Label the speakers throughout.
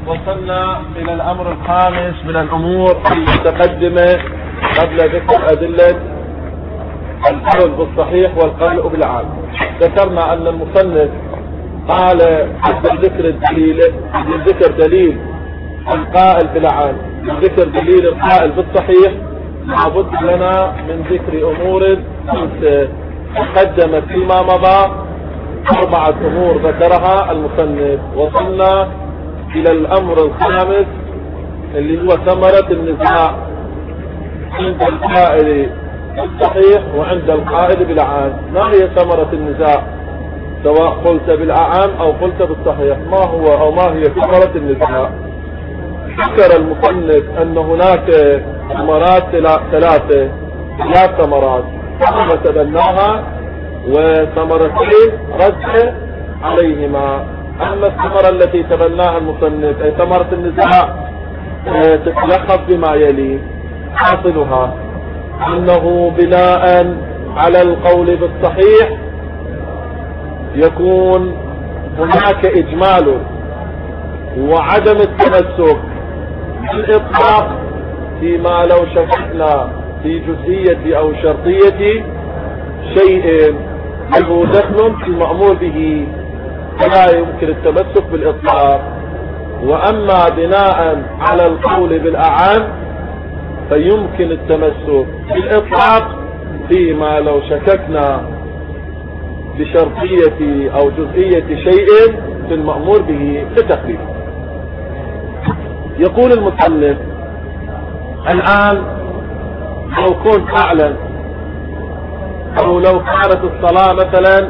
Speaker 1: وصلنا إلى الأمر الخامس من الأمور المتقدمة قبل ذكر أدلة القول بالصحيح والقول بالعام. ذكرنا أن المصنف قال قبل ذكر دليل القائل بالعام ذكر دليل القائل بالصحيح لابد لنا من ذكر أمور تقدمت فيما مضى 4 أمور ذكرها المصنف. وصلنا إلى الأمر الخامس اللي هو ثمرة النزاع عند القائل بالصحيح وعند القائل بالعام. ما هي ثمرة النزاع سواء قلت بالعام أو قلت بالصحيح؟ ما هو أو ما هي ثمرة النزاع؟ ذكر المصنف أن هناك ثمرات 3 ثمرات، ثمرة تبناها وثمرتين رد عليهما. أما الثمرة التي تبناها المصنف أي ثمرة النزاع تتلخص بما يلي. حاصلها أنه بناء على القول بالصحيح يكون هناك إجمال وعدم التمسك بالإطلاق فيما لو شككنا في جزئية أو شرطية شيء له دخل في المأمور به فلا يمكن التمسك بالإطلاق. وأما بناء على القول بالأعام فيمكن التمسك بالإطلاق فيما لو شككنا بشرطية أو جزئية شيء في المأمور به لتخفيف. يقول المصنف الآن لو كنت أعلم أو لو كانت الصلاة مثلا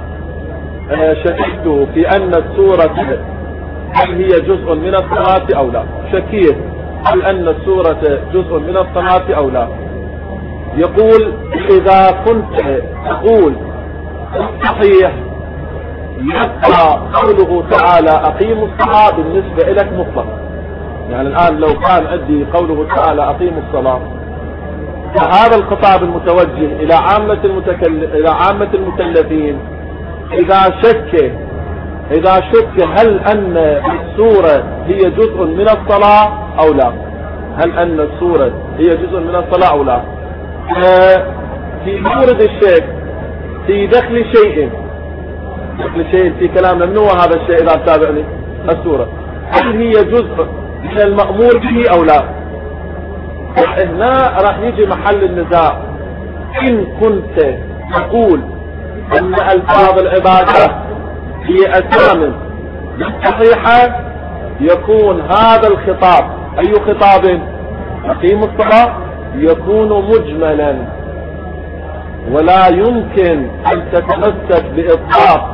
Speaker 1: شككت في أن السورة هل هي جزء من الصلاة أو لا، شكيت هل أن السورة جزء من الصلاة أو لا. يقول إذا كنت تقول صحيح يبقى قوله تعالى أقيموا الصلاة بالنسبة لك مطلق. يعني الآن لو كان عندي قوله تعالى أقيموا الصلاة فهذا الخطاب المتوجه إلى عامة المكلفين إذا شك هل أن السورة هي جزء من الصلاة أو لا، هل أن السورة هي جزء من الصلاة أو لا. في مورد الشك في دخل شيء في كلامنا من هو هذا الشيء إذا تابعني السورة هل هي جزء من المأمور به أو لا. هنا راح يجي محل النزاع. إن كنت تقول أن ألفاظ العبادة هي أسام صحيحة يكون هذا الخطاب أي خطاب أقيموا الصلاة يكون مجملا ولا يمكن أن تتمسك بإطلاق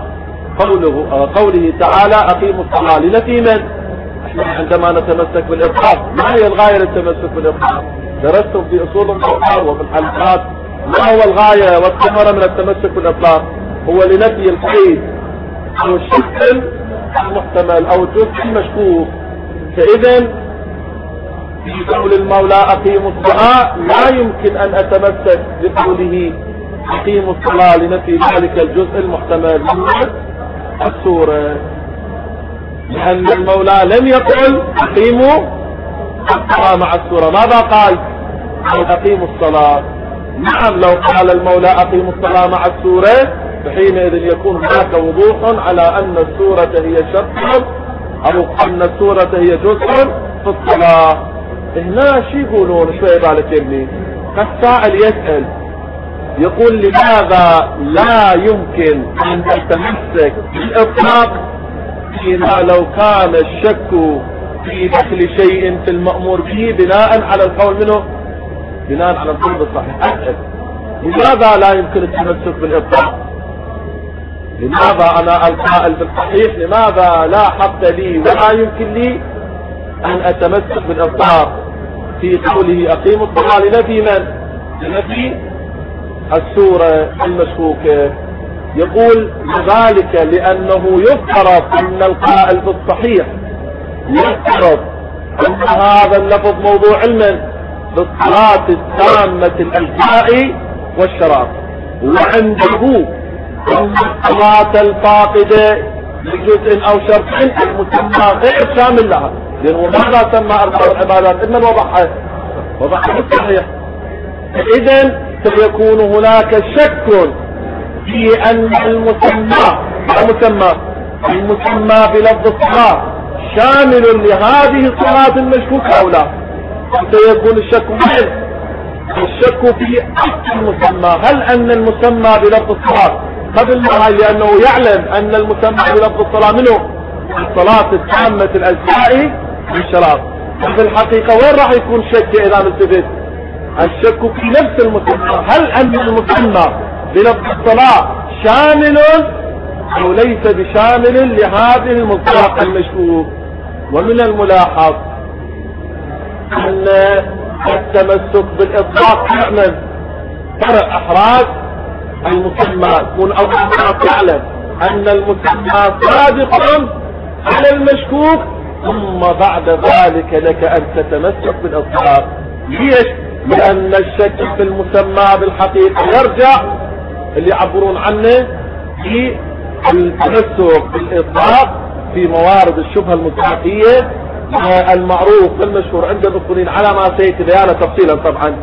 Speaker 1: قوله تعالى أقيموا الصلاة. لنفي من؟ عندما نتمسك بالإطلاق ما هي الغاية للتمسك بالإطلاق؟ درستم في أصول القرآن وفي الحلقات ما هو الغاية والثمرة من التمسك بالإطلاق؟ هو لنفي القيد أو الشكل المحتمل أو الجزء المشكوك. فإذا في قول المولى أقيموا الصلاة لا يمكن أن أتمسك بقوله أقيموا الصلاة لنفي ذلك الجزء المحتمل من السورة، لأن المولى لم يقل أقيموا الصلاة مع السورة. ماذا قال؟ أقيموا الصلاة. نعم لو قال المولى أقيموا الصلاة مع السورة فحينئذ يكون هناك وضوح على أن السورة هي شرط أو أن السورة هي جزء في الصلاة. هنا شو يقولون شوية بالكلمة؟ السائل يسأل يقول لماذا لا يمكن أن تتمسك بالإطلاق فيما لو كان الشك في دخل شيء في المأمور به بناء على القول منه بناء على القول بالصحيح. أسأل لماذا لا يمكن التمسك بالإطلاق؟ لماذا أنا القائل بالصحيح لماذا لا حق لي ولا يمكن لي أن أتمسك بالإطلاق في قوله أقيموا الصلاة لنفي من؟ لنفي السورة المشكوكة. يقول ذلك لأنه يفترض أن القائل بالصحيح يفترض أن هذا اللفظ موضوع علما بالصلاة التامة الأجزاء والشراب، وعنده أن الصلاة الفاقدة لجزء أو شرط المسمى غير شامل لها لأنه ماذا سمى أرباب العبادات؟ إذن وضعها بالصحيح. إذن سيكون هناك شك في أن المسمى بلفظ الصلاة شامل لهذه الصلاة المشكوكة أو لا. سيكون الشك وين؟ الشك في أصل المسمى. هل أن المسمى بلفظ الصلاة قبل ما لأنه يعلم أن المسمى بلفظ الصلاة منه الصلاة التامة الأجزاء بالشراب. في الحقيقة وين راح يكون شك إذا نلتفت؟ الشك في نفس المسمى. هل أن المسمى بلفظ الصلاة شامل أو ليس بشامل لهذه المصطلح المشكوك؟ ومن الملاحظ أن التمسك بالإطلاق يعمل فرق إحراز المسمى. يكون أول تعلم أن المسمى صادق على المشكوك، ثم بعد ذلك لك أن تتمسك بالإطلاق. ليش؟ لأن الشك في المسمى بالحقيقة يرجع اللي يعبرون عنه في التمسك بالإطلاق في موارد الشبهة المصداقية المعروف والمشهور عند الأصوليين على ما سيأتي بيانه تفصيلا طبعا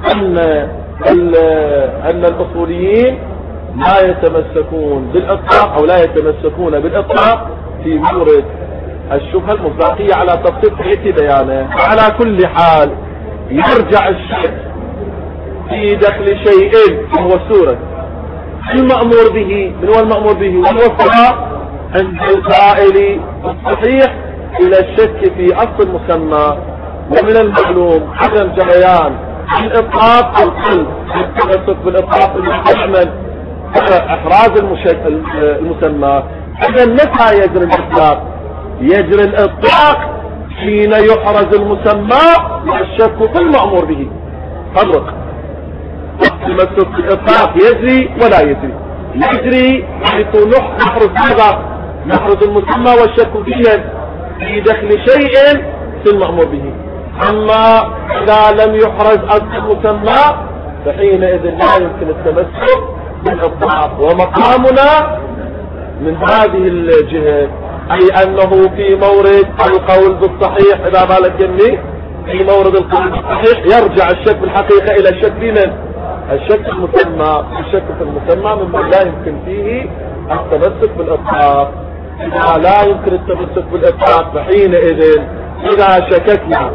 Speaker 1: أن الأصوليين لا يتمسكون بالإطلاق أو لا يتمسكون بالإطلاق في مورد الشبهة المصداقية على تفصيل سيأتي بيانه. على كل حال يرجع الشك في دخل شيء وهو السورة المأمور به. من هو المأمور به؟ وهو الصلاة عند القائل الصحيح إلى الشك في أصل المسمى. ومن المعلوم عدم جريان الإطلاق القلب التمسك بالإطلاق المستعمل إحراز المسمى. إذا متى يجري الإطلاق؟ يجري الإطلاق حين يحرز المسمى والشك في المأمور به. فرق التمسك بالإطلاق يجري ولا يجري. يجري حيث نحرز ماذا؟ نحرز المسمى والشك فيه في دخل شيء في المأمور به. أما إذا لم يحرز المسمى فحينئذ لا يمكن التمسك بالإطلاق. ومقامنا من هذه الجهة أي أنه في مورد القول بالصحيح إذا بالك جميع في مورد القول بالصحيح يرجع الشك بالحقيقة إلى الشك في من؟ الشك في المسمى. الشك في المسمى مما لا يمكن فيه التمسك بالإطلاق. إذا لا يمكن التمسك بالإطلاق فحينئذ إذا شككنا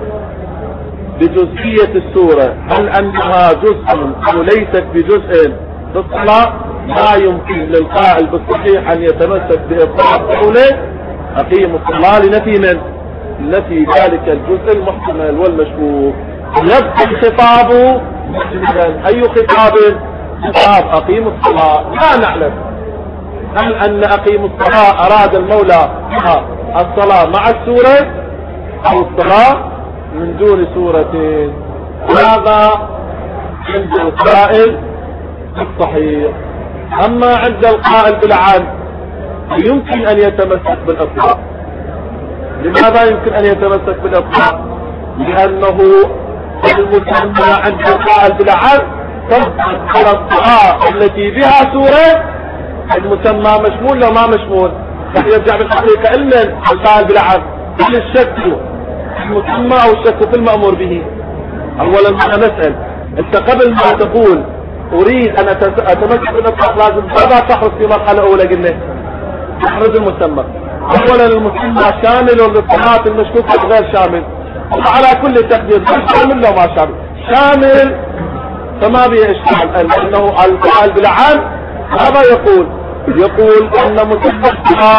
Speaker 1: بجزئية السورة هل أنها جزء أو ليست بجزء بالصلاة لا يمكن للقائل بالصحيح أن يتمسك بإطلاق قوله أقيم الصلاة لنفي من؟ لنفي ذلك الجزء المحتمل والمشكوك. يبقى الخطاب مجملا. أي خطاب؟ خطاب أقيم الصلاة. لا نعلم هل أن أقيم الصلاة أراد المولى الصلاة مع السورة أو الصلاة من دون سورتين. هذا عند القائل الصحيح. أما عند القائل بالعام يمكن أن يتمسك بالإطلاق. لماذا يمكن أن يتمسك بالإطلاق؟ لأنه المسمى عند القائل بالعام تطبق على الصلاة التي بها سورة. المسمى مشمول لو ما مشمول يرجع بالحقيقة إلا القائل بالعام. هل الشك المسمى أو الشك في المأمور به؟ أولا أنا نسأل أنت قبل ما تقول أريد أن أتمسك بالإطلاق لازم ماذا تحرص في مرحلة أولى؟ قلنا تحرز المسمى. أولا المسمى شامل للصلاة المشكوكة غير شامل. وعلى كل تقدير شامل لو ما شامل شامل فما به إشكال. لأنه القائل بالعام هذا يقول أن مسمى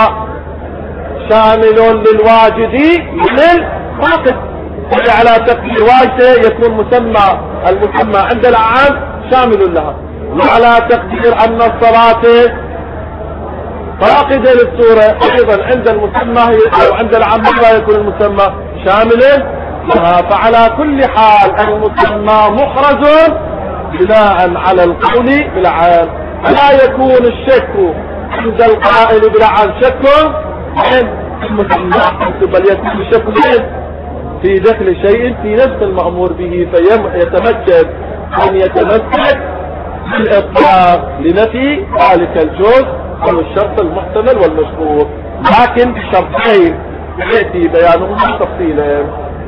Speaker 1: شامل للواجد للفاقد. وعلى تقدير واجده يكون المسمى عند العام شامل لها. وعلى تقدير أن الصلاة فاقدة للصورة أيضا عند المسمى أو عند العام لا يكون المسمى شاملا لها. فعلى كل حال المسمى محرز بناء على القول بالعام. لا يكون الشك عند القائل بالعام شك من المسمى بل يكون الشك في دخل شيء في نفس المأمور به فيتمكن أن يتمسك بالإطلاق لنفي ذلك الجزء أو الشرط المحتمل والمشروط. لكن بشرطين يأتي بيانه تفصيلا.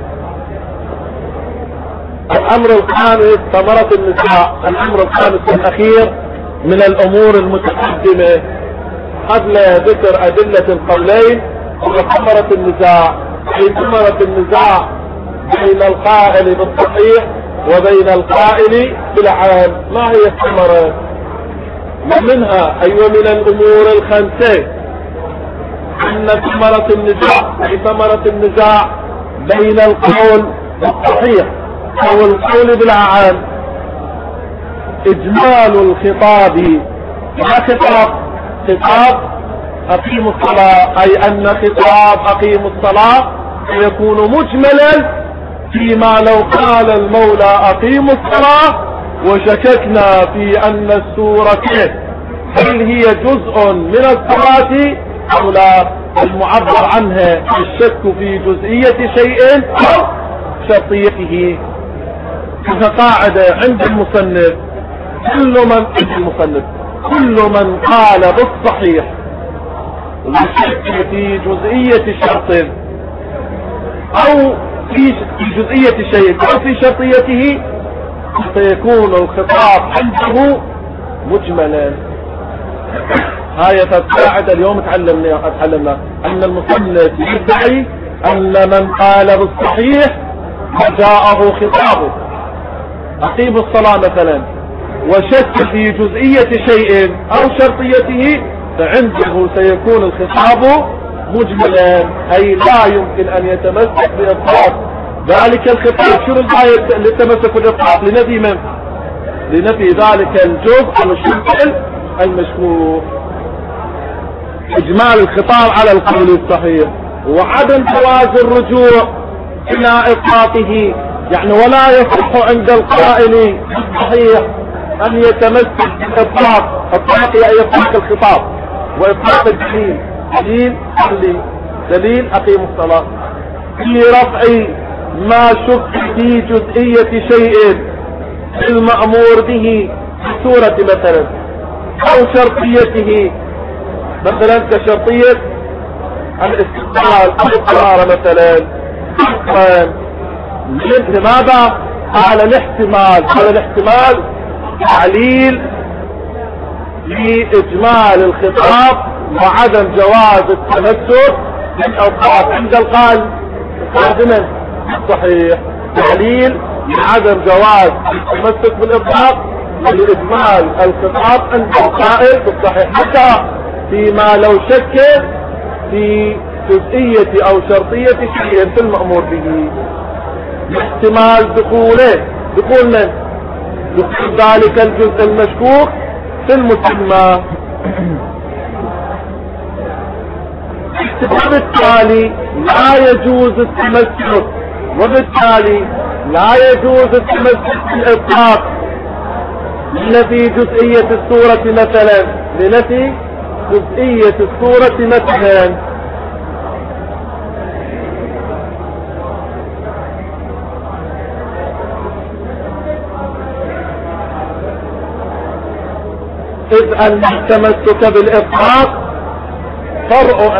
Speaker 1: الأمر الخامس ثمرة النزاع. الأمر الخامس والأخير من الأمور المتقدمة قبل ذكر أدلة القولين هو ثمرة النزاع. أي ثمرة النزاع بين القائل بالصحيح وبين القائل بالعام. ما هي الثمرة؟ ومنها من الأمور الخمسة أن ثمرة النزاع أي ثمرة النزاع بين القول بالصحيح أو القول بالعام إجمال الخطاب. لا خطاب أقيموا الصلاة، أي أن خطاب أقيموا الصلاة سيكون مجملا فيما لو قال المولى أقيموا الصلاة وشككنا في أن السورة هل هي جزء من الصلاة أو لا، المعبر عنها الشك في جزئية شيء أو شرطيته. كقاعدة عند المصنف كل من قال بالصحيح وشك في جزئية شرط أو في جزئية شيء أو في شرطيته سيكون الخطاب عنده مجملا. هاي القاعدة اليوم تعلمنا أن المصنف يدعي أن من قال بالصحيح وجاءه خطابه أقيم الصلاة مثلا وشك في جزئية شيء أو شرطيته فعنده سيكون الخطاب مجملا، أي لا يمكن أن يتمسك بإطلاق ذلك الخطاب. شنو الآية للتمسك بالإطلاق؟ لنفي من؟ لنفي ذلك الجزء المشكل المشكوك. إجمال الخطاب على القول الصحيح وعدم جواز الرجوع إلى إطلاقه، يعني ولا يصح عند القائل الصحيح أن يتمسك بالإطلاق. إطلاق أي إطلاق الخطاب وإطلاق الدليل. دليل أقيم الصلاة في رفع ما شك في جزئية شيء المأمور به في سورة مثلا أو شرطيته، مثلا كشرطية الاستقبال أو القرار مثلا. لماذا؟ على الاحتمال. هذا الاحتمال تعليل لإجمال الخطاب وعدم جواز التمسك بالأوقات عند القائل قادما صحيح. تعليل لعدم جواز التمسك بالإطلاق ولإجمال الخطاب عند القائل بالصحيح، حتى فيما لو شك في جزئية أو شرطية شيء في المأمور به. احتمال دخوله، دخول من؟ دخول ذلك الجزء المشكوك في المسمى. وبالتالي لا يجوز التمسك بالإطلاق لنفي جزئية السورة مثلا. إذ أن التمسك بالإطلاق فرع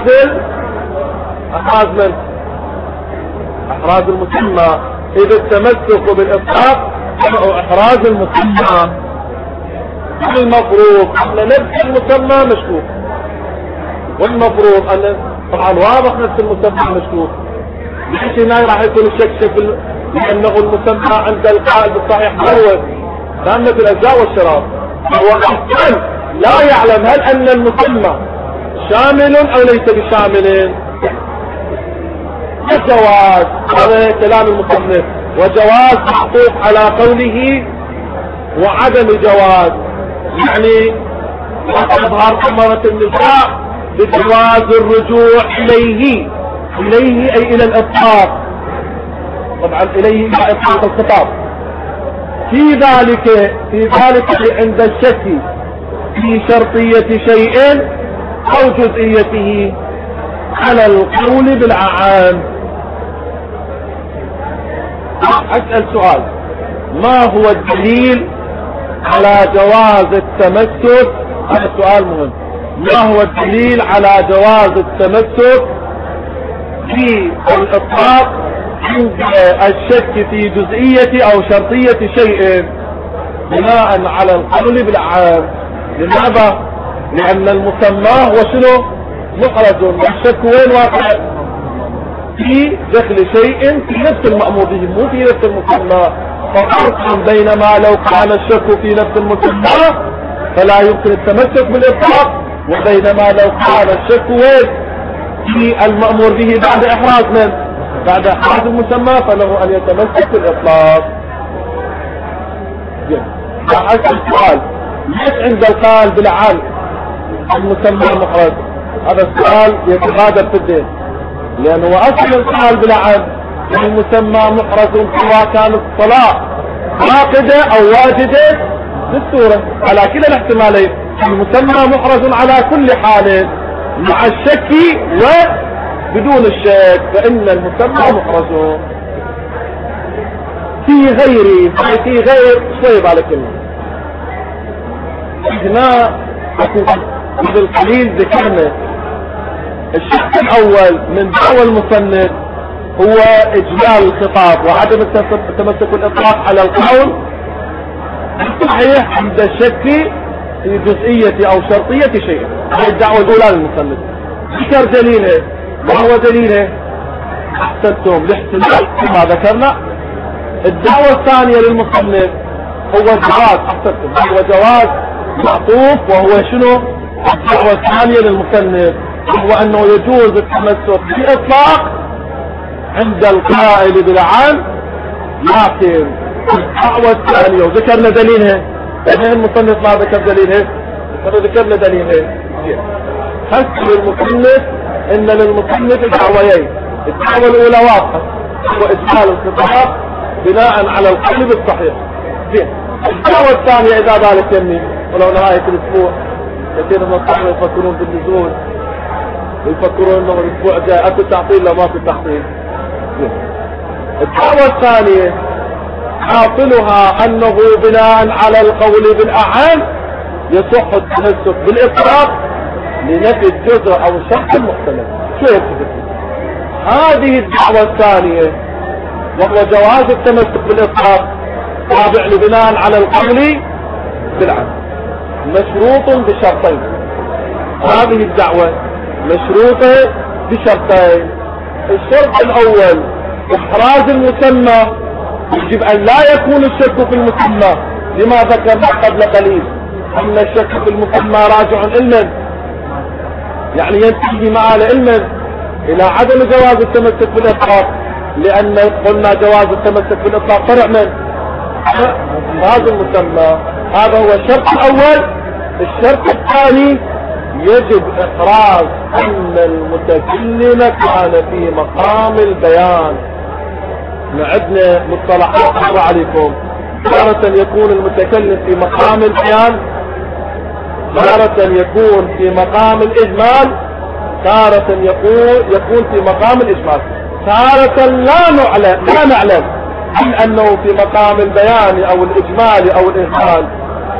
Speaker 1: إحراز المسمى. إذا التمسك بالإطلاق فرع إحراز المسمى. المفروض أن نفس المسمى مشكوك، والمفروض أن طبعا واضح نفس المسمى مشكوك، بحيث هنا راح يكون الشك لأنه المسمى عند القائل بالصحيح هو تامة الأجزاء والشراب. هو أحسن لا يعلم هل أن المسمى شامل أو ليس بشامل. الجواز هذا كلام المصنف، وجواز معطوف على قوله وعدم جواز، يعني تظهر ثمرة النزاع بجواز الرجوع إليه أي إلى الإطلاق. طبعا إليه إلى إطلاق الخطاب. في ذلك عند الشك في شرطية شيء أو جزئيته على القول بالعام. أسأل سؤال: ما هو الدليل على جواز التمسك؟ هذا سؤال مهم. ما هو الدليل على جواز التمسك في الإطلاق عند الشك في جزئية أو شرطية شيء بناء على القول بالأعام. لماذا؟ لأن المسمى هو شنو؟ محرز. الشك وين واقع؟ في دخل شيء في نفس المأمور به، مو في نفس المسمى. ففرق بينما لو كان الشك في نفس المسمى فلا يمكن التمسك بالإطلاق، وبينما لو كان الشك وين؟ في المأمور به بعد إحراز من؟ بعد إحراز المسمى فله أن يتمسك بالإطلاق. حسب السؤال ليش عند القائل بالعام المسمى محرز؟ هذا السؤال يتبادر في الدين، لأنه أصل القائل بالعام المسمى محرز سواء كانت الصلاة عاقدة أو واجدة بالصورة، على كلا الاحتمالين. المسمى محرز على كل حال مع الشك وبدون الشك، فإن المسمى محرز. في غير شوي على كلمة هنا بالقليل ذكرنا الشق الأول من دعوى المصنف هو إجمال الخطاب وعدم التمسك بالإطلاق على القول صحيح عند الشك في جزئية أو شرطية شيء. هذه الدعوة الأولى للمصنف. ذكر دليله، وهو دليله أحسنتم الاحتمال كما ذكرنا. الدعوة الثانية للمصنف هو جواز، أحسنتم، هو جواز معطوف، وهو شنو؟ الدعوة الثانية للمصنف هو أنه يجوز التمسك بإطلاق عند القائل بالعام، لكن الدعوة الثانية وذكرنا دليلها. يعني المصنف ما ذكر دليلها، ذكرنا دليلها. حسب المصنف ان للمصنف دعويين. الدعوة الاولى واضحة، هو اجمال الخطاب بناء على القلب الصحيح. الدعوة الثانية اذا ذلك يمني، ولو نهاية الاسبوع كثير من الصحابة يفكرون بالنزول ويفكرون انه الاسبوع جاي اكو تعطيل لو ما في تعطيل. الدعوة الثانية حاصلها انه بناء على القول بالاعان يصح التمسك بالاطلاق لنفي الجزء او الشخص المحتمل. شو يكتب؟ هذه الدعوة الثانية وهو جواز التمسك بالاطلاق تابع لبناء على القول بالعام، مشروط بشرطين. هذه الدعوة مشروطة بشرطين. الشرط الاول احراز المسمى، يجب ان لا يكون الشك في المسمى، لما ذكرنا قبل قليل ان الشك في المسمى راجع علما، يعني ينتهي معه علما الى عدم جواز التمسك بالاطلاق، لان قلنا جواز التمسك بالاطلاق فرع من هذا المسمى. هذا هو الشرط الاول. الشرط الثاني يجب احراز ان المتكلم كان في مقام البيان. عندنا مصطلحات أخرى عليكم، تارة يكون المتكلم في مقام البيان، تارة يكون في مقام الإجمال، تارة يكون في مقام الإجمال، تارة لا نعلم هل أنه في مقام البيان أو الإجمال أو الإجمال.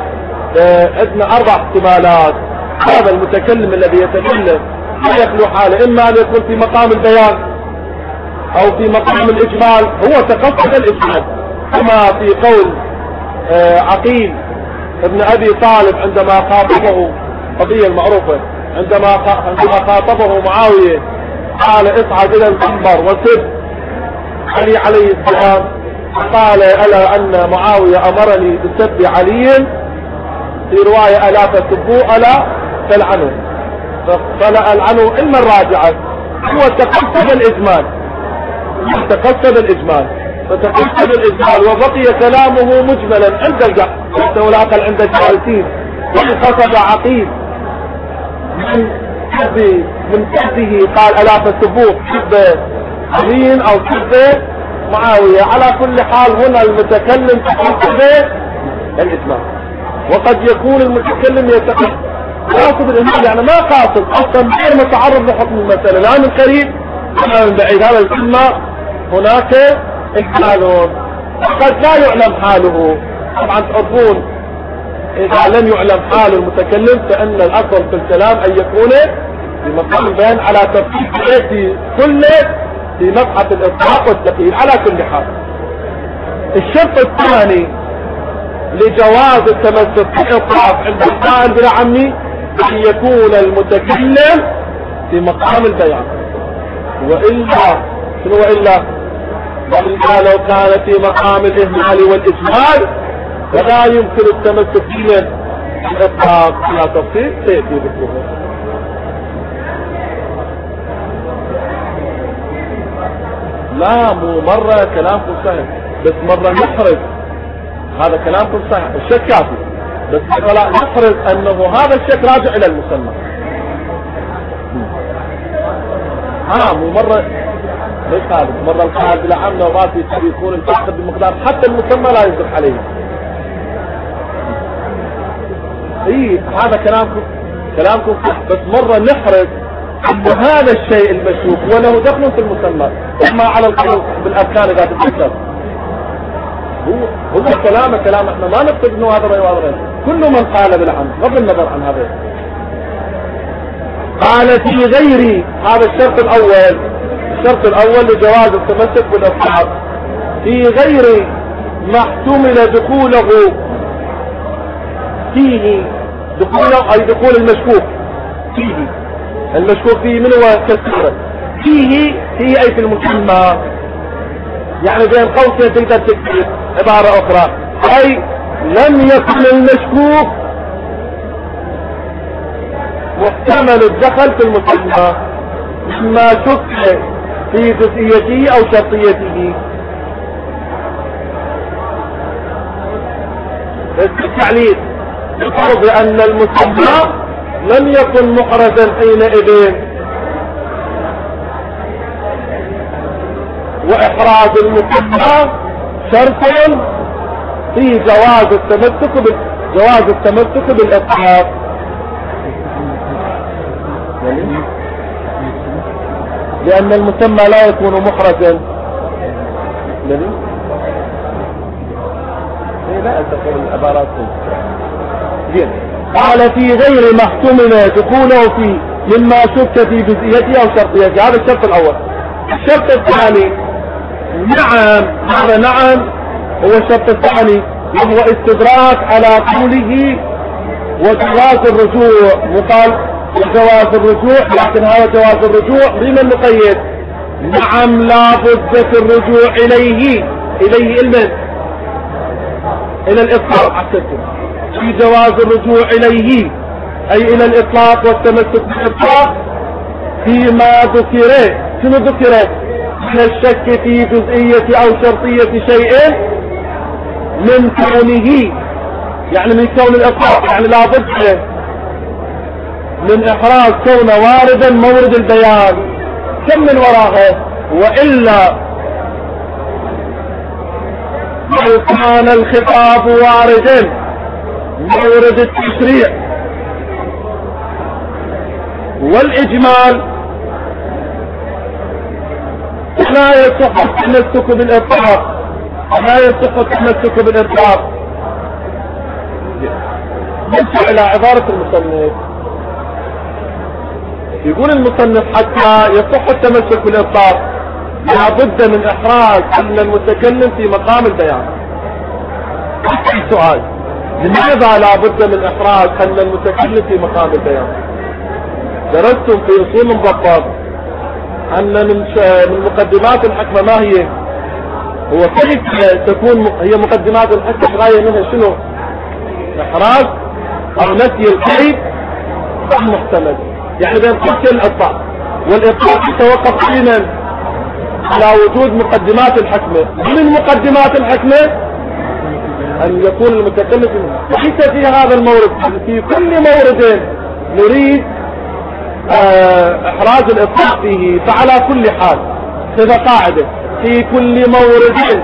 Speaker 1: عندنا 4 احتمالات. هذا المتكلم الذي يتكلم لا يخلو حاله، إما أن يكون في مقام البيان او في مقام الاجمال، هو تقصد الاجمال كما في قول عقيل ابن ابي طالب عندما خاطبه، قضية المعروفة، عندما خاطبه معاوية قال اصعد الى المنبر وسب علي عليه السلام، قال الا ان معاوية امرني بسب علي، في رواية الا تسبوه الا تلعنه، فلا العنه علما راجعا. هو تقصد الاجمال، فتقصد الإجمال وبقي كلامه مجملا عند الجحر ولا أقل عند الجالسين. وانخطب عقيل من كذبه قال ألا تسبوه حب علي أو حب معاوية. على كل حال هنا المتكلم تقصد الإجمال، وقد يكون المتكلم يقصد الإجمال، يعني ما قاصد أصلا غير متعرض لحكم المسألة لا من قريب ولا من بعيد. هذا الكلمة هناك احتمال قد لا يعلم حاله. طبعا تعرفون اذا لم يعلم حال المتكلم فان الاصل في الكلام ان يكون في مقام البيان على ترتيب في كل في مبحث الإطلاق والتقييد على كل حال. الشرط الثاني لجواز التمسك بالإطلاق عند القائل بلا عمي أن يكون المتكلم في مقام البيان، وإلا شنو وإلا لو كان في مقام الإهمال والإجمال فلا يمكن التمسك بالإطلاق على تفصيل سيأتي ذكره. لا مو مرة كلامكم صحيح، بس مرة نحرز هذا كلامكم صحيح، الشك كافي، بس لا نحرز انه هذا الشك راجع الى المسمى. مو مرة ليش هذا مرة القاعدة بلا عمنا وباتي يكون الفاقد بمقدار حتى المسمى لا يصدق عليه. هذا كلامكم صح، بس مرة نحرز أن هذا الشيء المشوك وله دخل في المسمى، اما على القول بالاركان اذا تتذكر. هو كلام احنا ما نقصد انه هذا غير وهذا غير، كل من قال بالعمد بغض النظر عن هذا. قال في غير هذا الشرط الاول لجواز التمسك بالاطلاق في غير ما احتمل دخوله فيه، دخوله اي دخول المشكوك فيه، المشكوك فيه من هو كثيرا فيه اي في المسمى، يعني بين قوسين تقدر تكتب عبارة اخرى اي لم يكن المشكوك محتمل الدخل في المسمى مما شك في جزئيته او شرطيته. التعليل يفرض ان المسمى لم يكن محرزا حينئذ، واحراز المسمى شرط في جواز التمسك بالاطلاق. لان المسمى لا يكون محرزا. لا تقول العبارات زين. قال في غير ما احتمل دخوله فيه مما شك في جزئيته او شرطيته، هذا الشرط الاول. الشرط الثاني نعم هو الشرط الثاني وهو استدراك على قوله وجواز الرجوع، وقال جواز الرجوع، لكن هذا جواز الرجوع بمن نقيد؟ نعم لا بد في الرجوع اليه الى الاطلاق. حسبتم في جواز الرجوع اليه اي الى الاطلاق والتمسك بالاطلاق فيما ذكر. شنو ذكر؟ من الشك في جزئية او شرطية شيء من كونه، يعني من كون الاطلاق، يعني لا بد من احراز كونه واردا مورد البيان. كم من وراها؟ والا لو كان الخطاب واردا مورد التشريع والاجمال لا يصح التمسك بالاطلاق، نرجع الى عبارة المصنف. يقول المصنف حتى يصح التمسك بالاطلاق لا بد من احراز ان المتكلم في مقام البيان. السؤال لماذا لا بد من احراز ان المتكلم في مقام البيان؟ درستم في اصول مضبط ان من مقدمات الحكمة ما هي؟ هو كيف تكون هي مقدمات الحكمة غاية منها شنو؟ احراز او نفي القيد المحتمل، يعني بين قوسين الاطلاق، والاطلاق يتوقف علما على وجود مقدمات الحكمة. من مقدمات الحكمة ان يكون المتكلم ليس في هذا المورد، في كل مورد نريد احراز الاطلاق فيه. فعلى كل حال كذا قاعدة في كل مورد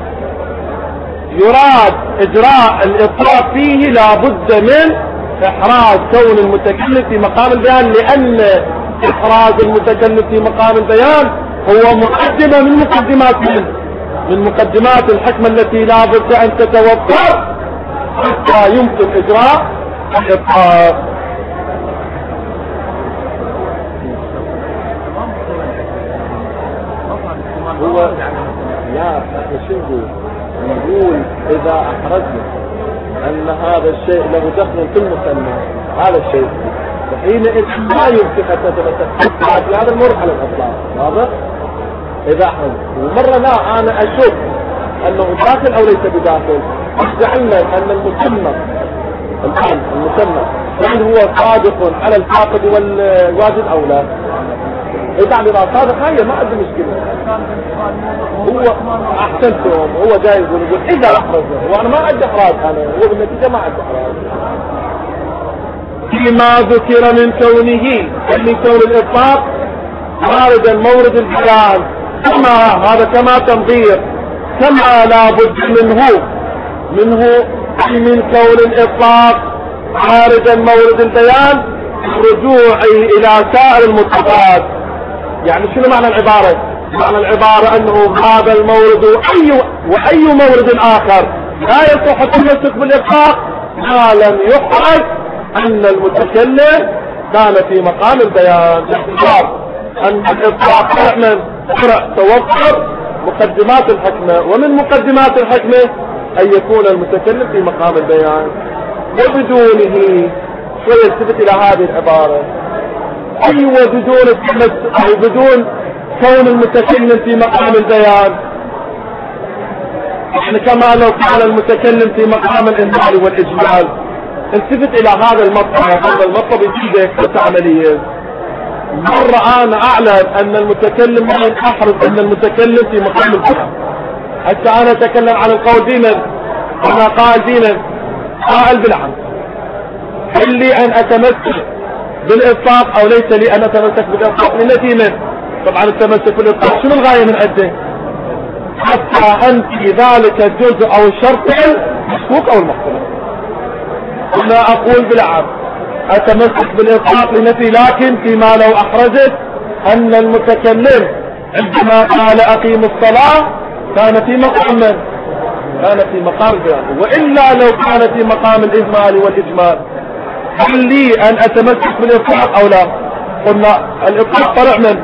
Speaker 1: يراد اجراء الاطلاق فيه لا بد من احراز كون المتكلم في مقام البيان، لان احراز المتكلم في مقام البيان هو مقدمة من مقدمات الحكمة التي لا بد ان تتوفر حتى يمكن اجراء الاطلاق. هو لا شو نقول اذا احرزنا ان هذا الشيء له دخل في المسمى هذا الشيء حينئذ ما يمكن ان تتمسك في هذا المرحله الاطلاق. واضح؟ اذا احرزنا ومره لا انا اشك انه داخل او ليس بداخل، جعلنا ان المسمى الان المسمى هل هو صادق على الفاقد والواجد او لا؟ اذا اذا صادق هي ما عندي مشكله. هو احسنتم، هو جاي يقول اذا احرزنا، وانا ما عندي احراز، انا هو بالنتيجه ما عندي احراز. فيما ذكر من كونه من كون الاطلاق واردا مورد البيان، كما هذا كما تنظير كما لا بد منه من كون الاطلاق عارضا مورد البيان رجوعي الى سائر المتفقات. يعني شنو معنى العبارة؟ معنى العبارة انه هذا المورد واي مورد اخر لا يصح التمسك بالاطلاق ما لم يحرز ان المتكلم كان في مقام البيان، باعتبار ان الاطلاق فرع توفر مقدمات الحكمة، ومن مقدمات الحكمة ان يكون المتكلم في مقام البيان. وبدونه شوية يلتفت الى هذه العبارة، ايوه بدون او بدون كون المتكلم في مقام البيان، يعني كما لو كان المتكلم في مقام الإنزال والإجمال. التفت الى هذا المطلب، هذا المطلب يجيبه عملية. مرة انا اعلم ان المتكلم من احرز ان المتكلم في مقام البيان، حتى انا اتكلم عن القول دينا، انا قائل دينا قائل بالعمد، هل لي ان اتمسك بالاطلاق او ليس لي ان اتمسك بالاطلاق؟ لنتيجة طبعا التمسك بالاطلاق شنو الغاية من عده؟ حتى انفي ذلك الجزء او الشرط المشكوك او المختلف. انا اقول بالعمد اتمسك بالاطلاق لنفي، لكن فيما لو احرزت ان المتكلم عندما قال اقيم الصلاة كان في مقام من؟ كان في مقام البيان، والا لو كان في مقام الاجمال والاجمال هل لي ان اتمسك بالاطلاق او لا؟ قلنا الاطلاق فرع من؟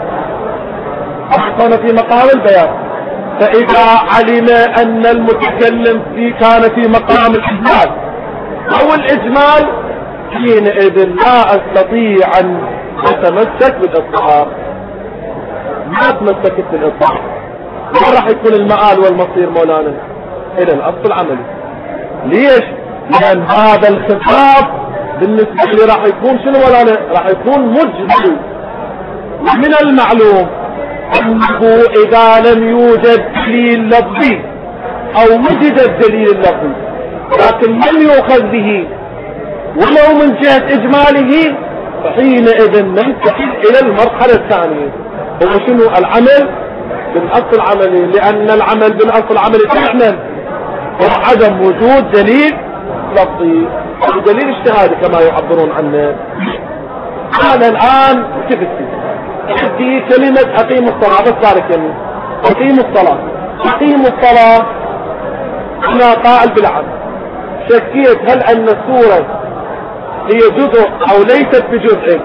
Speaker 1: كان في مقام البيان. فاذا علم ان المتكلم كان في مقام الاجمال او الاجمال حينئذ لا استطيع ان اتمسك بالاطلاق. ما تمسكت بالاطلاق ما راح يكون المآل والمصير مولانا الى الاصل العملي. ليش؟ لان هذا الخطاب بالنسبة لي راح يكون شنو مولانا؟ راح يكون مجمل. من المعلوم انه اذا لم يوجد دليل لفظي او وجد الدليل اللفظي لكن لم يؤخذ به ولو من جهة اجماله، فحينئذ ننتقل الى المرحلة الثانية، هو شنو؟ العمل بالاصل العملي، لان العمل بالاصل العملي فعلا وعدم وجود دليل لفظي او دليل اجتهادي كما يعبرون عنه. انا الان كتبت عندي كلمة اقيم الصلاة، بس ذلك كلمة اقيم الصلاة. اقيم الصلاة انا قائل بالعمل، شكيت هل ان السورة هي جزء او ليست بجزء،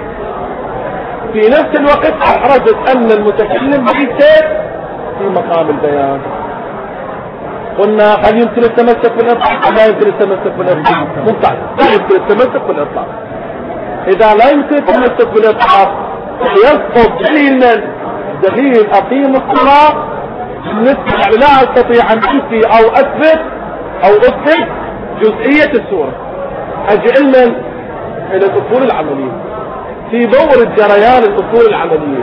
Speaker 1: في نفس الوقت احرزت ان المتكلم ليس في مقام البيان. قلنا هل يمكن التمسك بالاطلاق او لا يمكن التمسك بالاطلاق؟ ممتاز، لا يمكن التمسك بالاطلاق. اذا لا يمكن التمسك بالاطلاق يسقط دليل من؟ دليل اقيم الصلاة بالنسبة لا استطيع ان انفي او اثبت جزئية السورة. اجي لنا الى الاصول العملية في دور الجريان. الاصول العملية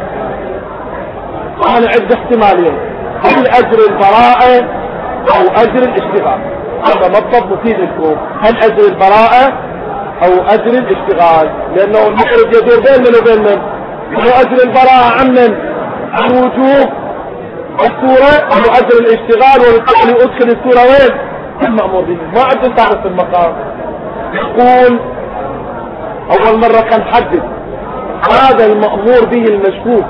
Speaker 1: انا عندي احتمالين، هل اجر البراءة او اجر الاشتغال. هذا مطلب مفيد لكم، هل اجر البراءة او اجر الاشتغال، لانه المخرج يدور بين من وبين من؟ انه اجر البراءة عن وجوه السورة او اجر الاشتغال، وبالتالي ادخل السورة وين؟ المأمور به. ما عندنا تعرف في المقام. يقول اول مرة كان حدد هذا المأمور به المشكوك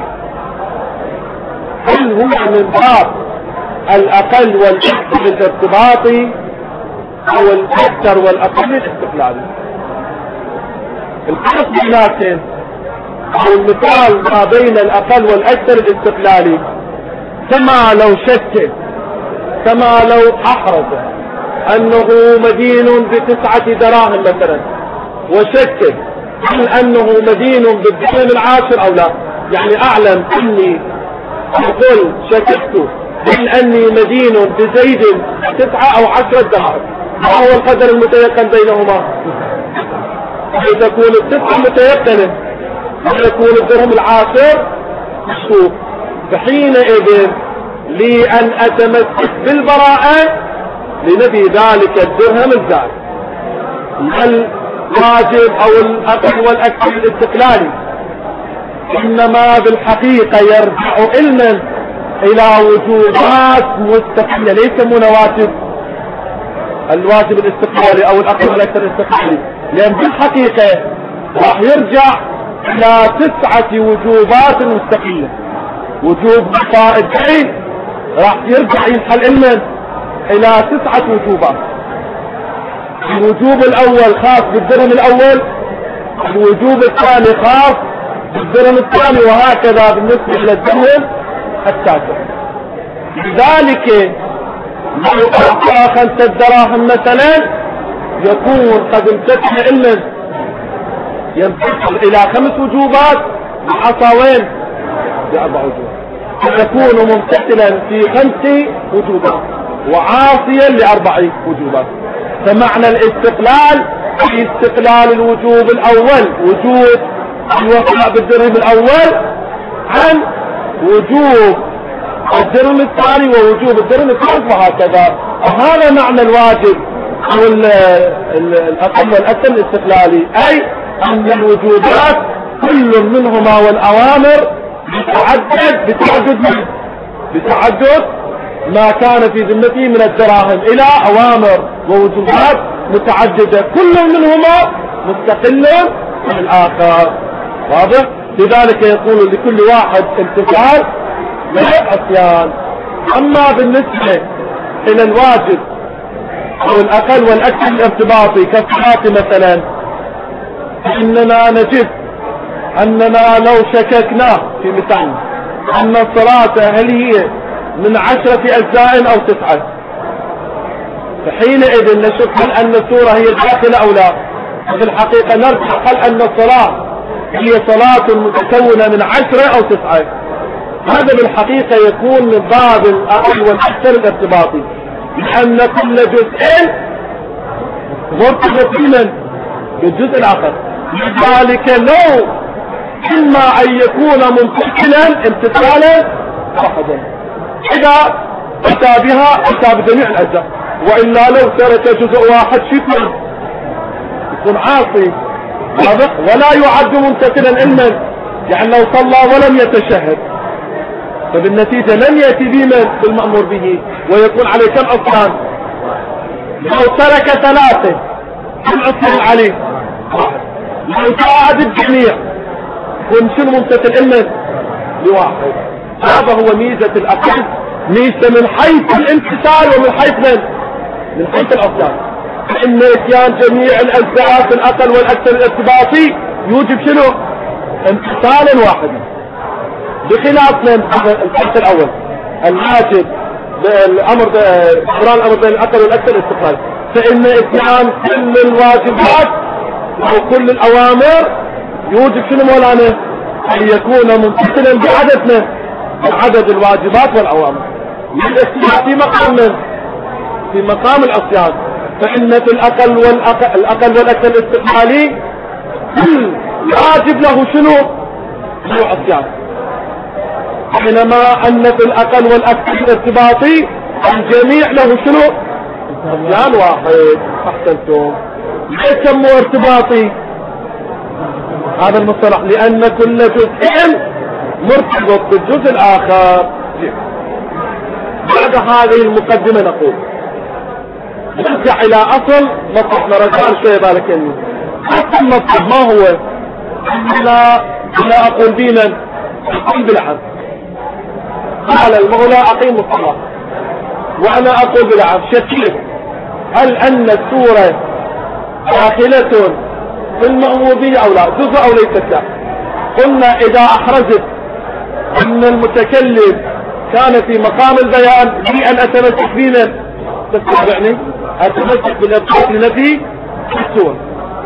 Speaker 1: هل هو من باب الاقل والاكثر الارتباطي او الاكثر والاقل الاستقلالي. الفرق بيناتهم او المثال ما بين الاقل والاكثر الاستقلالي كما لو شك، كما لو احرز انه مدين ب9 دراهم مثلا، وشك هل انه مدين بالدرهم العاشر او لا. يعني اعلم اني اقول شككت هل اني مدين بزيد 9 أو 10 دراهم، ما هو القدر المتيقن بينهما؟ تكون 9 متيقنة ويكون الدرهم العاشر مشكوك. فحينئذ لي ان اتمسك بالبراءة لنبي ذلك الدرهم الزائد. الواجب او الاقل والاكثر الاستقلالي انما بالحقيقة يرجع علما الى وجوبات مستقلة، ليس واجب الواجب الاستقلالي او الاقل والاكثر الاستقلالي، لان بالحقيقة راح يرجع الى 9 وجوبات مستقلة. وجوب بقاء الدين راح يرجع ينحل علما الى 9 وجوبات. الوجوب الاول خاص بالدرهم الاول، الوجوب الثاني خاص بالدرهم الثاني، وهكذا بالنسبة الى الدرهم التاسع. لذلك لو اعطى 5 دراهم مثلا يكون قد امتثل علما ينتقل الى 5 وجوبات بحصى وين؟ ب4 وجوبات، فيكون ممتثلا في 5 وجوبات وعاصيا ل4 وجوبات. فمعنى الاستقلال في استقلال الوجوب الاول، وجوب الوفاء بالدرهم الاول عن وجوب الدرهم الثاني ووجوب الدرهم الثالث، وهكذا. وهذا معنى الواجب او الاقل والاكثر الاستقلالي، اي ان الوجوبات كل منهما والاوامر بتعدد ما كان في ذمته من الدراهم الى اوامر ووجوبات متعددة كل منهما مستقل عن الاخر. واضح؟ لذلك يقول لكل واحد امتثال والعصيان. اما بالنسبة الى الواجب او الاقل والاكثر الارتباطي كالصلاة مثلا، فاننا نجد اننا لو شككنا في مثال ان الصلاة هل هي من 10 اجزاء او 9، فحينئذ نشك هل ان السورة هي داخلة او لا. في الحقيقة نرجع هل ان الصلاة هي صلاة متكونة من 10 او 9. هذا بالحقيقة يكون من باب الاقل والاكثر الارتباطي، لان كل جزء مرتبط بالجزء الاخر. لذلك لو اما ان يكون ممتثلا امتثالا واحدا، اذا اتى بها اتى بجميع الاجزاء، والا لو ترك جزء واحد شكل يكون عاصي. واضح؟ ولا يعد ممتثلا علما، يعني لو صلى ولم يتشهد فبالنتيجة لن يأتي بمن بالمأمور به ويكون عليه كم عصيان. لو ترك 3 كم عصيان عليه؟ لو ساعد الجميع يكون شنو ممتثل علما لواحد. هذا هو ميزة الأقل، ميزة من حيث الامتثال ومن حيث من حيث العصيان. فإن اتيان جميع الأجزاء في الأقل والأكثر الارتباطي يوجب شنو؟ امتثالا واحدا، بخلاف من الحد الأول الواجب بالأمر الأمر بين الأقل والأكثر الاستقلال. فإن اتيان كل الواجبات أو كل الأوامر يوجب شنو مولانا؟ أن يكون ممتثلا بعدد الواجبات والأوامر. الاستقلال في مقام في مقام العصيان. فإن في الأقل والأكثر الاستقلالي كل واجب له شنو؟ له عصيان، حينما أن في الأقل والأكثر الارتباطي الجميع له شنو؟ عصيان واحد. أحسنتم. ليس سموه ارتباطي هذا المصطلح؟ لأن كل جزء مرتبط بالجزء الآخر. بعد هذه المقدمة نقول نرجع إلى أصل مطلب، نرجع شوية بالك يعني. أصل مطلب ما هو؟ لا أقول بمن؟ أقول بالعبد. قال المولى أقيم الصلاة وأنا أقول بالعبد. شكيت هل أن السورة داخلة في المأمور به أو لا، جزء أو ليست لا. قلنا إذا أحرزت أن المتكلم كان في مقام البيان لي أن أتمسك بنا، تستطيعني أتمسك بالإبطاء لنفي الصورة.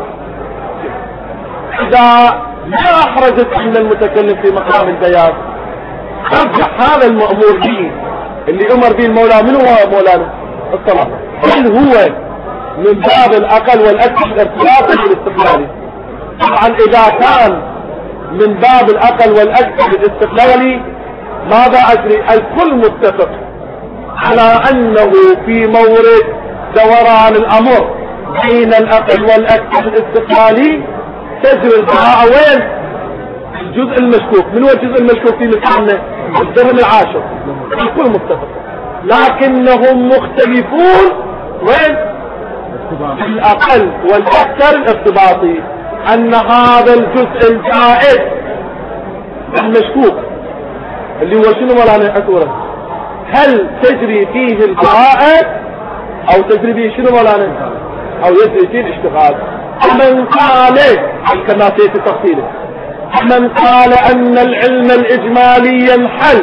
Speaker 1: إذا ما أحرجت أن المتكلم في مقام البيان، أرجح هذا المأمور به اللي أمر به المولى، من هو مولانا الصلاة؟ هل هو من باب الأقل والأكثر الارتباط بالاستقلالي؟ طبعا إذا كان من باب الأقل والأكثر الاستقلالي ماذا أجري؟ الكل متفق على أنه في مورد دوران الأمر بين الأقل والأكثر الاستقلالي تجري البراءة وين؟ الجزء المشكوك. من هو الجزء المشكوك في مثالنا؟ الدرهم العاشر. الكل متفق، لكنهم مختلفون وين؟ الأقل والأكثر الارتباطي، أن هذا الجزء الزائد المشكوك اللي هو شنو مولانا أسورة، هل تجري فيه البراءة أو تجري فيه شنو مولانا، أو يجري فيه الاشتغال؟ من قال كما سيأتي تفصيله، من قال أن العلم الإجمالي ينحل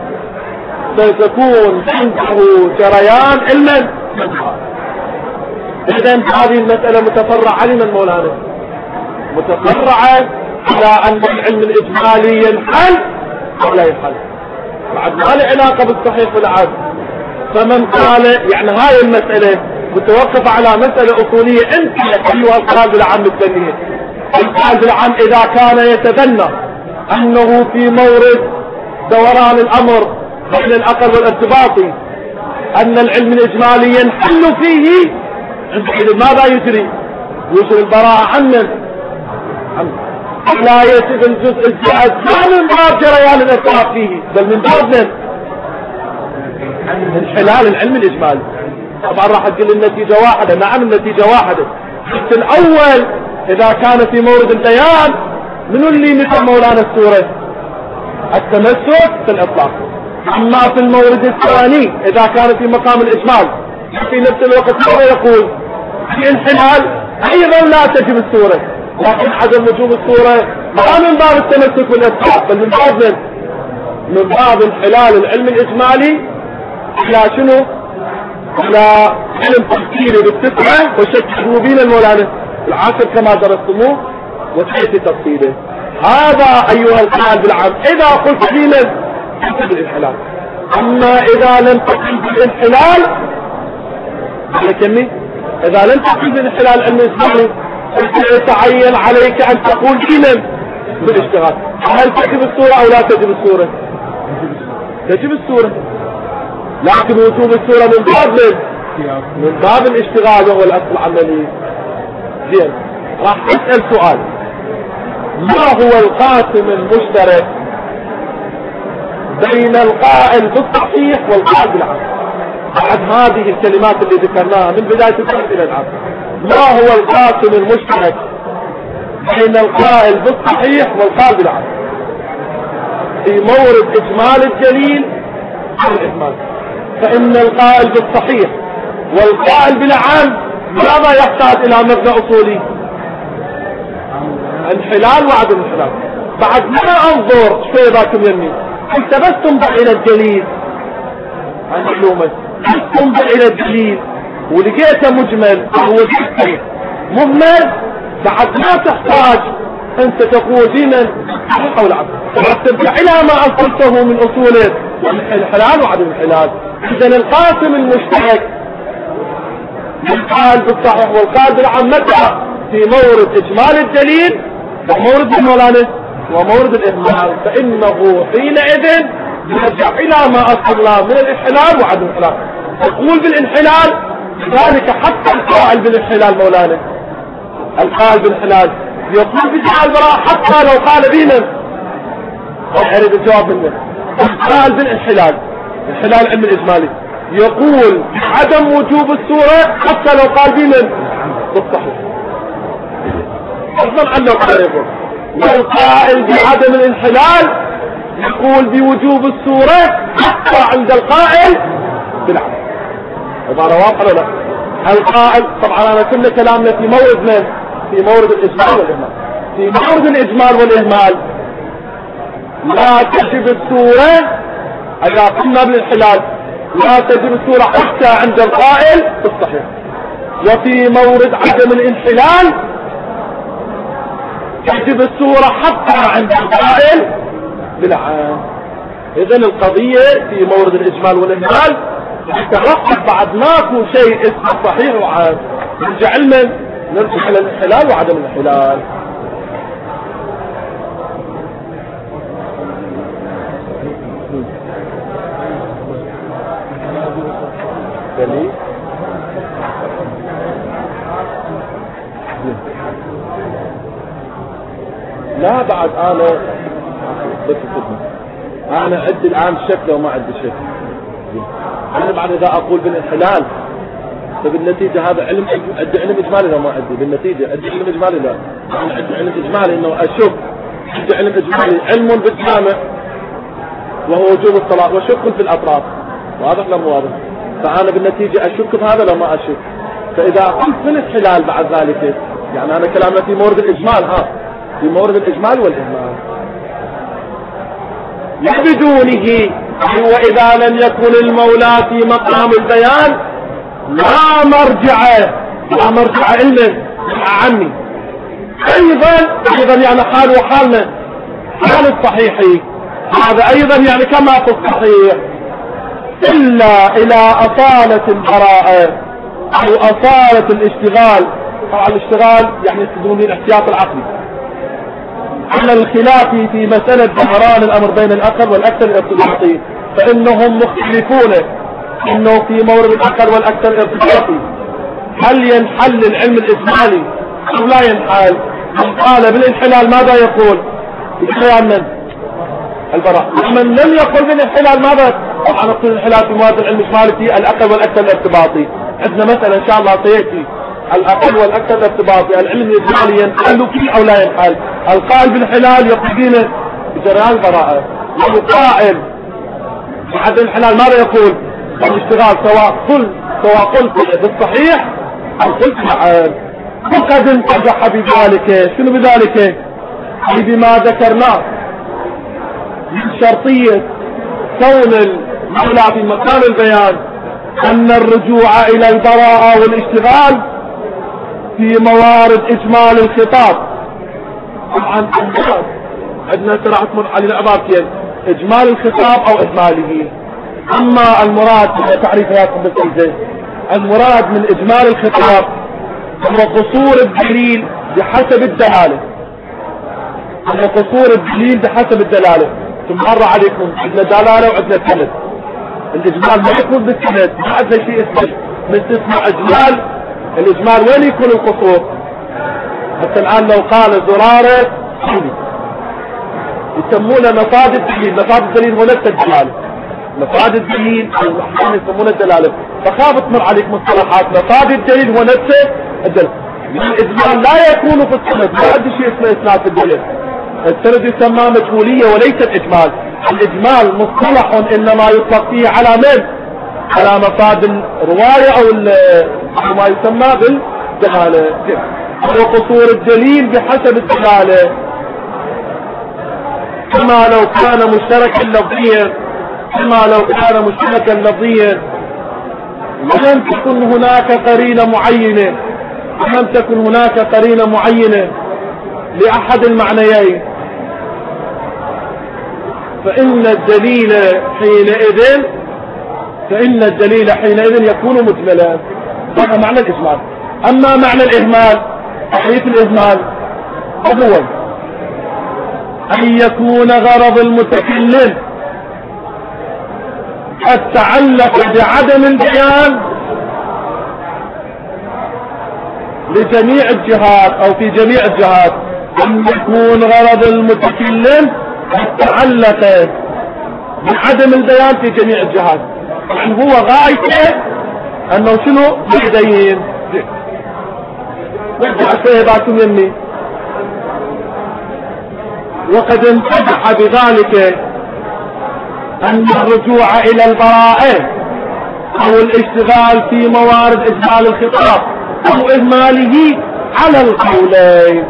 Speaker 1: سيكون عنده جريان علما. إذن هذه المسألة متفرعة لمن مولانا؟ متفرعة على أن العلم الإجمالي ينحل أو لا ينحل، بعد ما له علاقة بالصحيح والعدل. فمن قال يعني هاي المسألة متوقفة على مسألة أصولية، أنت أيها القائد العام الثانية، القائد العام إذا كان يتبنى أنه في مورد دوران الأمر بين الأقل والارتباطي أن العلم الإجمالي ينحل فيه، ماذا يجري؟ يجري البراءة عنه، لا يجب الجزء الزائد لا من باب جريان الارتباط فيه، بل من باب انحلال العلم الإجمالي. طبعا راح تقول النتيجة واحدة، نعم النتيجة واحدة، بس الأول إذا كان في مورد البيان منو اللي مثل مولانا السورة؟ التمسك في الإطلاق. أما في المورد الثاني إذا كان في مقام الإجمال في نفس الوقت هو يقول في انحلال أيضا لا تجب السورة، لكن عدم وجوب السورة لا من باب التمسك والإطلاق، بل من باب انحلال العلم الإجمالي إلى شنو؟ إلى علم تفكيري بالتسعة وشكله بين المولانا العاشر كما درستموه وسيأتي تفصيله. هذا أيها القائد العام إذا قلت لنا بالانحلال. أما إذا لم تقل بالانحلال لكني إذا لم تقل بالانحلال أنه إسلامي يتعين عليك أن تقول دينا بالاشتغال. هل تجب الصورة أو لا تجب الصورة؟ تجب الصورة، لكن وجوب الصورة من باب الاشتغال وهو الأصل العملي. زين، راح أسأل سؤال، ما هو القاسم المشترك بين القائل بالصحيح والقائل بالعام؟ بعد هذه الكلمات اللي ذكرناها من بداية الدرس إلى الآن، ما هو القاسم المشترك بين القائل بالصحيح والقائل بالعام في مورد إجمال الدليل أو الإجمال؟ فإن القائل بالصحيح والقائل بالعام ماذا يحتاج إلى مبنى أصولي؟ انحلال وعدم انحلال. بعد ما أنظر شوي ذاكم يمي، انت بس تنظر إلى الدليل عن معلومة، بس تنظر إلى الدليل ولقيته مجمل وهو صحيح مهمل، بعد ما تحتاج أنت تقول دينا صحيح ولا عدم، ترجع إلى ما أصلته من أصوله الحلال وعدم الحلال. إذن القاسم المشترك القائل بالصحيح والقائل بالعام متى؟ في مورد إجمال الدليل ومورد المولانا ومورد الإهمال، فإنه حينئذ يرجع إلى ما أصلنا من الانحلال وعدم الانحلال. تقول بالانحلال ذلك حتى القائل بالانحلال مولانا، القائل بالانحلال يقول بدعاء البراء حتى لو قال بينا، أريد الجواب منه. القائل بالانحلال انحلال علم الإجمالي يقول عدم وجوب السورة حتى لو قال بينا بالصحيح، أصلا عنه قريبه. والقائل بعدم الانحلال يقول بوجوب السورة حتى عند القائل بالعدم. عبارة واضحة ولا لا؟ القائل طبعا أنا كل كلامنا في مورد من؟ في مورد الإجمال والإهمال. في مورد الإجمال والإهمال لا تجب السورة إذا قلنا بالانحلال لا تجب الصورة حتى عند القائل بالصحيح، وفي مورد عدم الانحلال تجب الصورة حتى عند القائل بالعام. إذن القضية في مورد الإجمال والإهمال ترقب بعد ماكو شيء اسمه صحيح وعام، نرجع علما نرجع على الانحلال وعدم الانحلال. لا بعد انا عندي الان شكل وما عندي شكل. انا بعد اذا اقول بالانحلال فبالنتيجة هذا علم، عندي علم اجمالي لو ما عندي، بالنتيجة عندي علم اجمالي لا، انا عندي علم اجمالي انه اشك، عندي علم اجمالي علم بالجامع وهو وجوب الصلاة وشك في الاطراف، واضح ولا مو واضح؟ فانا بالنتيجة اشك بهذا لو ما اشك. فاذا قلت بالانحلال بعد ذلك يعني انا كلامنا في مورد الاجمال، في مورد الاجمال والاهمال وبدونه. واذا لم يكن المولى في مقام البيان لا مرجع علم عني. ايضا يعني حال وحالنا حال الصحيح هذا ايضا يعني كما في الصحيح، الا الى اصالة البراءة او اصالة الاشتغال. طبعا الاشتغال يعني يستخدمون الاحتياط العقلي على الخلاف في مسألة ظهران الامر بين الاقل والاكثر الارتباطي، فانهم مختلفون انه في مورد الاقل والاكثر ارتباطي هل ينحل العلم الاجمالي او لا ينحل. قال بالانحلال ماذا يقول؟ بخيال من؟ البراء. ومن لم يقل بالانحلال ماذا؟ طبعا نقول الانحلال في مورد العلم الاجمالي في الاقل والاكثر الارتباطي. عندنا مثلا ان شاء الله سياتي الاقل والاكثر الارتباطي العلم الاجمالي ينحل فيه او لا ينحل. القائل بالانحلال يقصدين بجريان البراءة، والقائل بعد الانحلال ماذا يقول؟ الاشتغال سواء قلت بالصحيح او قلت بالعام. فقد انتجح بذلك. شنو بذلك؟ بما ذكرناه من شرطية كون المولى في مقام البيان ان الرجوع الى البراءة والاشتغال في موارد اجمال الخطاب. طبعا عندنا راح تمر علينا عبارتين، اجمال الخطاب او اهماله. اما المراد تعريفاتهم بالتوزيع، المراد من اجمال الخطاب هو قصور الدليل بحسب الدلالة، قصور الدليل بحسب الدلالة. ثم مر عليكم عندنا دلالة وعندنا سند. الاجمال ما يكون بالسند، ما عندنا شيء اسمه اجمال. الاجمال وين يكون القصور؟ حتى الان لو قال زرارة يسمونه مفاد الدليل. مفاد الدليل هو نفس الدلالة، مفاد الدليل او احيانا يسمونه الدلالة. فخافت تمر عليك مصطلحات مفاد الدليل هو نفسه الدليل. الاجمال لا يكون في السند، ما عندي شيء اسمه اسناد في الدليل. السند يسمى مجهولية وليس الاجمال. الاجمال مصطلح انما يطلق فيه على من؟ على مفاد الرواية او ما يسمى بالدلالة. وقصور الدليل بحسب الدلالة، كما لو كان مشتركا لفظيا، ولم تكن هناك قرينة معينة لأحد المعنيين، فإن الدليل حينئذ يكون مجملا. هذا معنى الإجمال. أما معنى الإهمال، تحريف الإهمال هو أن يكون غرض المتكلم قد تعلق بعدم البيان لجميع الجهات أو في جميع الجهات. أن يكون غرض المتكلم قد تعلق بعدم البيان في جميع الجهات، يعني هو غايته أنه شنو؟ بيدين رجع سيباتم يمي. وقد انتجح بذلك أن الرجوع إلى البراءة أو الاشتغال في موارد إجمال الخطاب أو إهماله على القولين.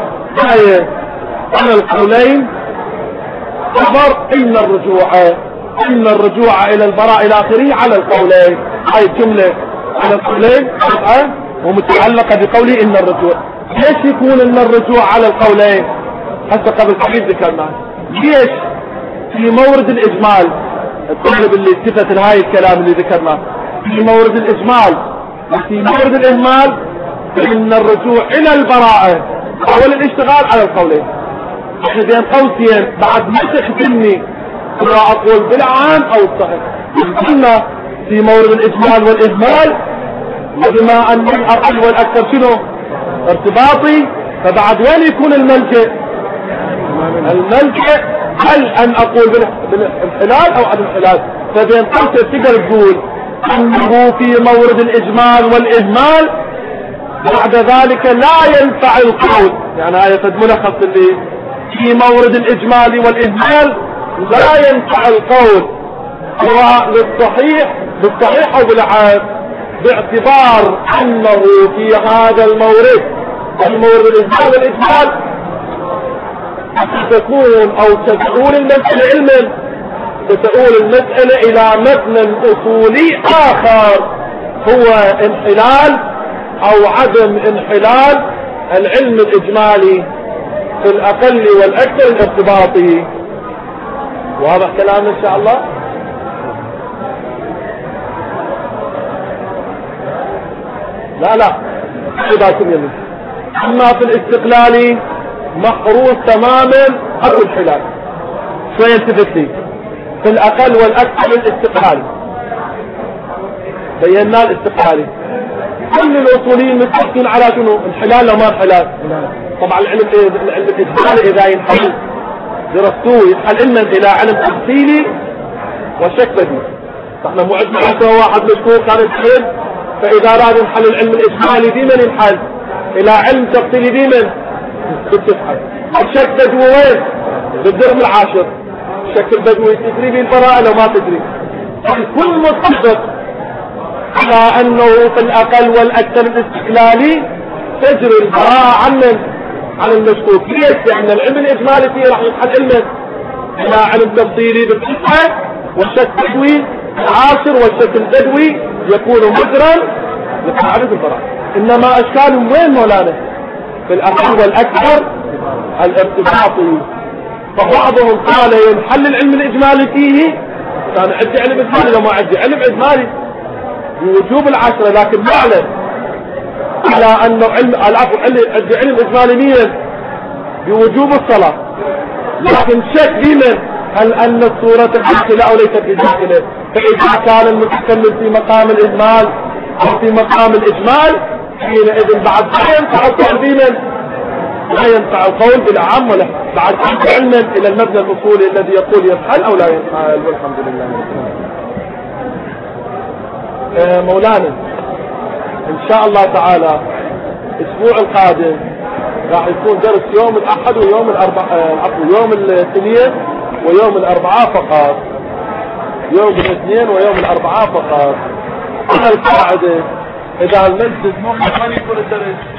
Speaker 1: على القولين خبر إن الرجوع ان الرجوع الى البراء الى اخره على القولين. هاي الجملة على القولين ومتعلقة بقوله ان الرجوع. ليش يكون ان الرجوع على القولين؟ حتى قبل قليل ذكرنا ليش في مورد الاجمال الطالب اللي التفت لهاي الكلام اللي ذكرناه في مورد الاجمال وفي مورد الاهمال ان الرجوع الى البراءة او الاشتغال على القولين. احنا بين قوسين بعد ما تخدمني لا اقول بالعام او الصحيح قلنا في مورد الاجمال والاهمال وبما ان الاقل والاكثر شنو ارتباطي فبعد وين يكون الملجأ؟ الملجأ هل ان اقول بالانحلال او عدم الانحلال. فبين قوسين تقدر تقول انه في مورد الاجمال والاهمال بعد ذلك لا ينفع القول. يعني آية ملخص اللي في مورد الإجمال والإهمال لا ينفع القول سواء بالصحيح أو بالعام باعتبار أنه في هذا المورد الإجمال والإجمال تكون أو تدعون المسألة علما تدعون المسألة إلى مبنى أصولي آخر هو انحلال او عدم انحلال العلم الاجمالي في الاقل والاكثر الارتباطي. واضح كلامنا ان شاء الله؟ لا اما في الاستقلالي محروس تماما او الانحلال. شوية التفتي في الاقل والاكثر الاستقلالي بينا الاستقلالي. كل الاصوليين متفقين على شنو؟ انحلال وما انحلال. طبعا العلم الاجمالي اذا ينحل درستوه ينحل اما الى علم تفصيلي وشك بديهي. احنا مو عندنا واحد مشهور كان ينحل فاذا اراد ينحل العلم الاجمالي بمن ينحل؟ الى علم تفصيلي بمن؟ بالتفحل. الشك بدوي وين؟ بالدرهم العاشر. الشك البدوي تدري بالبراءة لو ما تدري. الكل متفق على انه في الاقل والاكثر الاستقلالي تجري البراءة عن المشكوك. ليش؟ لان العلم الاجمالي فيه راح ينحل علما الى علم تفصيلي بالصحة والشك بدوي العاشر والشك البدوي يكون مجرا لقاعدة البراءة. انما اشكالهم وين مولانا؟ في الاقل والاكثر الارتباطي. فبعضهم قال ينحل العلم الاجمالي فيه كان عندي علم اجمالي لو ما عندي علم اجمالي بوجوب العشرة لكن نعلم على انه عندي علم اجمالي مين بوجوب الصلاة لكن شك بمن هل ان الصورة داخلة او ليست بداخلة. فاذا كان المتكلم في مقام الاجمال او في مقام الاجمال حينئذ بعد لا ينفع القول بمن لا ينفع القول بالعام ولا بعد علما الى المبنى الاصولي الذي يقول ينحل او لا ينحل. والحمد لله. مولانا ان شاء الله تعالى الاسبوع القادم راح يكون درس يوم الاحد ويوم يوم الاثنين ويوم الاربعاء فقط. يوم الاثنين ويوم الاربعاء فقط. على القاعدة اذا المسجد مو يكون الدرس